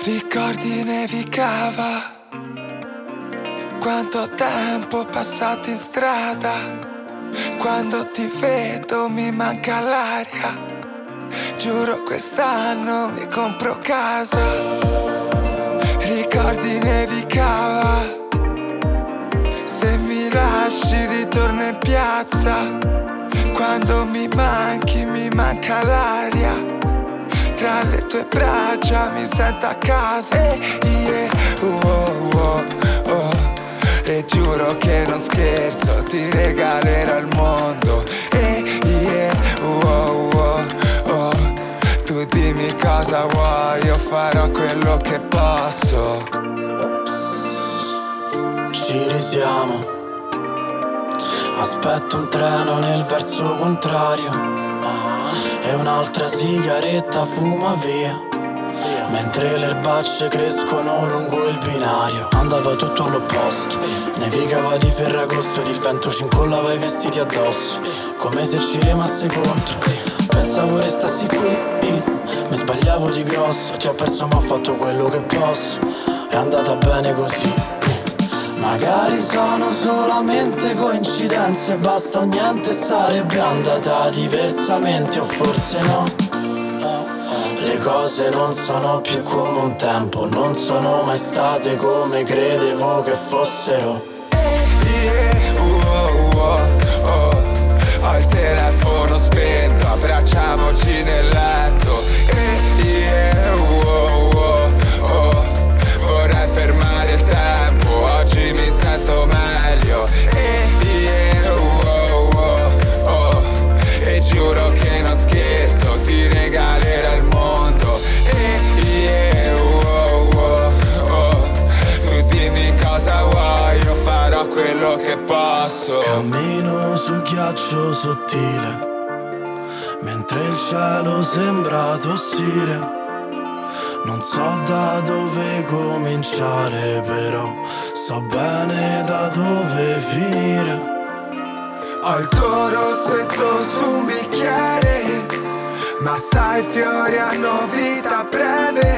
Ricordi nevicava, quanto tempo passato in strada. Quando ti vedo mi manca l'aria. Giuro quest'anno mi compro casa. Ricordi nevicava, se mi lasci ritorno in piazza. Quando mi manchi mi manca l'aria. Tra le tue braccia mi sento a casa. E giuro che non scherzo, ti regalerò il mondo. Tu dimmi cosa vuoi, io farò quello che posso. Ci risiamo. Aspetto un treno nel verso contrario. E un'altra sigaretta fuma via, mentre le erbacce crescono lungo il binario. Andava tutto all'opposto, nevicava di Ferragosto ed il vento ci incollava i vestiti addosso, come se ci rimasse contro. Pensavo restassi qui, mi sbagliavo di grosso. Ti ho perso ma ho fatto quello che posso, è andata bene così. Magari sono solamente coincidenze, basta o niente sarebbe andata diversamente, o forse no. Le cose non sono più come un tempo, non sono mai state come credevo che fossero. Ho il telefono spento, abbracciamoci nel letto. Vorrei fermare il tempo, oggi mi sento meglio. E giuro che non scherzo, ti regalerò il mondo. Tu dimmi cosa vuoi, io farò quello che posso. Cammino su ghiaccio sottile, mentre il cielo sembra tossire. Non so da dove cominciare, però so bene da dove finire. Ho il tuo rossetto su un bicchiere, ma sai i fiori hanno vita breve.